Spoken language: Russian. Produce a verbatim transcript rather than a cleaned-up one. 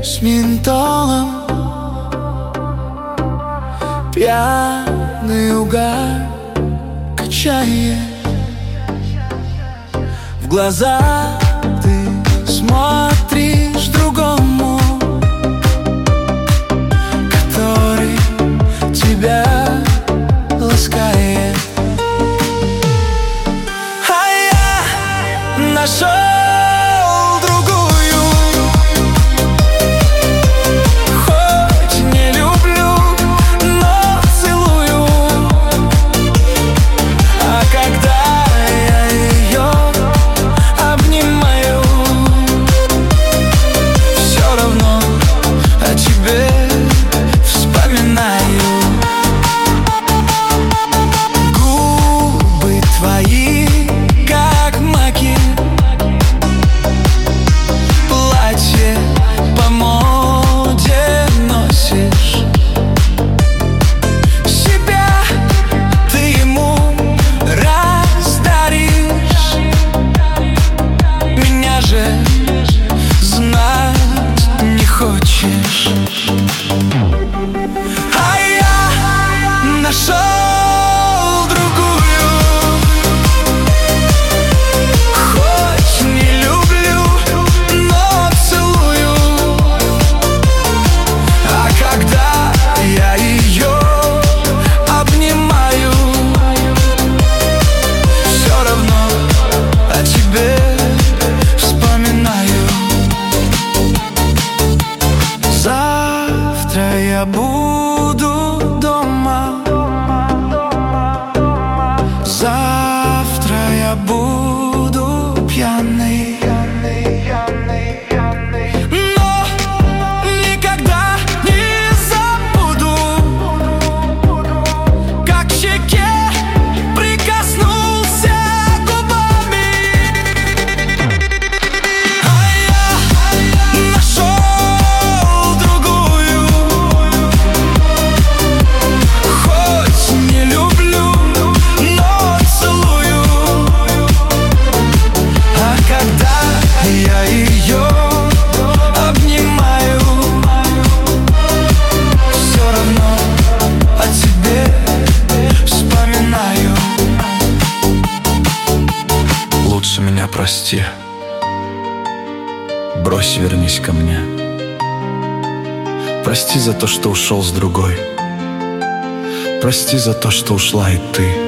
с ментолом, пьяный угар качает. В глаза ты смотришь другому, который тебя ласкает. А я нашел другую, хоть не люблю, но целую. А когда я ее обнимаю, все равно о тебе вспоминаю. Губы твои как маки, платье по моде носишь. Себя ты ему раздаришь, меня же знать не хочешь. А я нашел другую, хоть не люблю, но целую. А когда я ее обнимаю, все равно о тебе вспоминаю. Завтра я буду дома, завтра я буду пьяный, но никогда не забуду, как к щеке прикоснулся губами. А я нашел другую, хоть не люблю, но целую. А когда я ее обнимаю, все равно о тебе вспоминаю. Лучше меня прости, брось, вернись ко мне. Прости за то, что ушел с другой, прости за то, что ушла и ты.